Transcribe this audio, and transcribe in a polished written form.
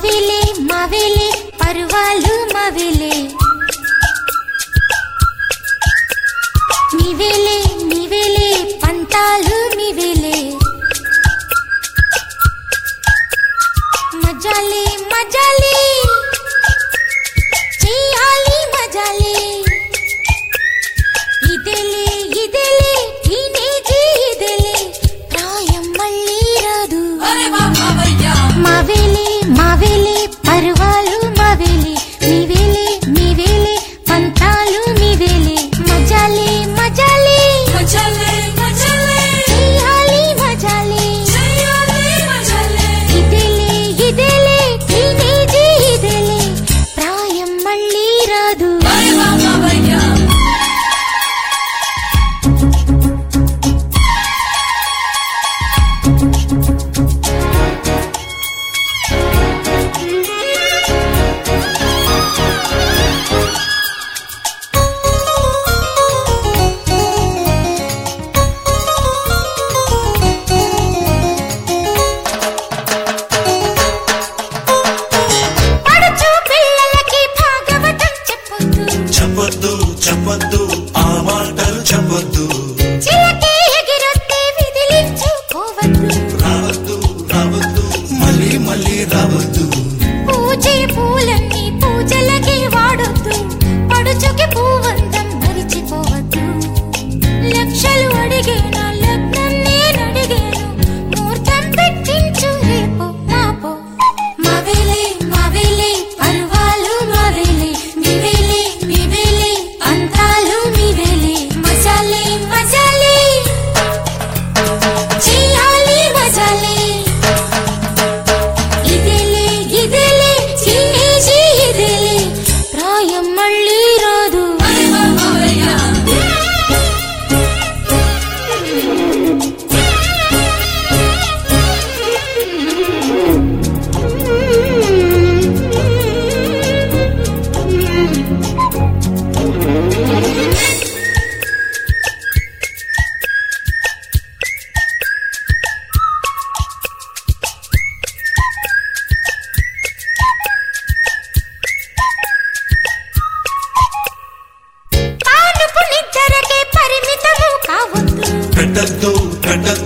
మావేలే మావేలే పర్వాలు మావేలే నీవేలే నీవేలే పంతాలు నీవేలే మజాలే మజాలే చేయాలి మజాలే ఇదేలే ఇదేలే టీనేజీ ఇదేలే ప్రాయం మళ్ళీ రాదు మావేలే మావేలే పర్వాలు మావేలే నీవేలే నీవేలే పంతాలు నీవేలే మజాలే మజాలే మజాలే మజాలే చేయాలి మజాలే ఇదేలే ఇదేలే టీనేజీ ఇదేలే ప్రాయం మళ్ళీ రాదు పడుచు పిల్లలకి భాగవతం చెప్పొద్దు చెప్పొద్దు చెప్పొద్దు ఆ మాటలు చెప్పొద్దు చిలకే ఎగిరొస్తే విదిలించుకోవద్దు రావద్దు రావద్దు మళ్ళీ మళ్ళీ రావద్దు పూజే పూలన్నీ పూజలకి వాడొద్దు పడుచుకి పూవంతం మరిచిపోవద్దు లక్షలు అడిగేనా లగ్నం నేనడిగేను ముహూర్తం పెట్టించు రేపో మాపో మావేలే మావేలే పర్వాలు మావేలే మీవేలే మీవేలే అంతాలు మీవేలే మజాలే మజాలే చేయాలి మజాలే ఇదేలే ఇదేలే టీనేజీ ఇదేలే ప్రాయం మళ్ళీ రాదు పానుపు నిద్రకే పరిమితము కావద్దు పెట్టద్దు పెట్టద్దు